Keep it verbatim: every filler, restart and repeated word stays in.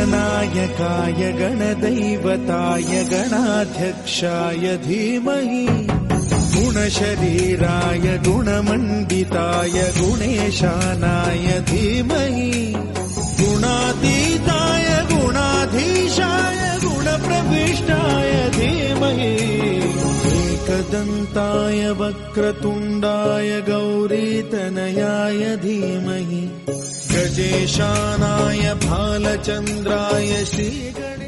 गणनायकाय गणदैवताय गणाध्यक्षाय धीमहि गुणशरीराय गुणमण्डिताय गुणेशानाय धीमहि गुणातीताय गुणाधीशाय गुणप्रविष्टाय धीमहि एकदन्ताय वक्रतुण्डाय गौरीतनयाय धीमहि गजेशानाय भालचन्द्राय श्रीगणे